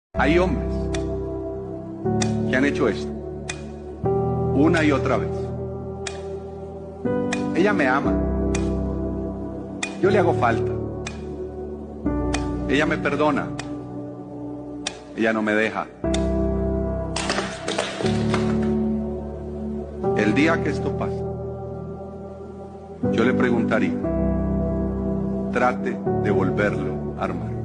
Hay hombres que han hecho esto una y otra vez. Ella me ama, yo le hago falta, ella me perdona, ella no me deja. El día que esto pase, yo le preguntaría, trate de volverlo a armar.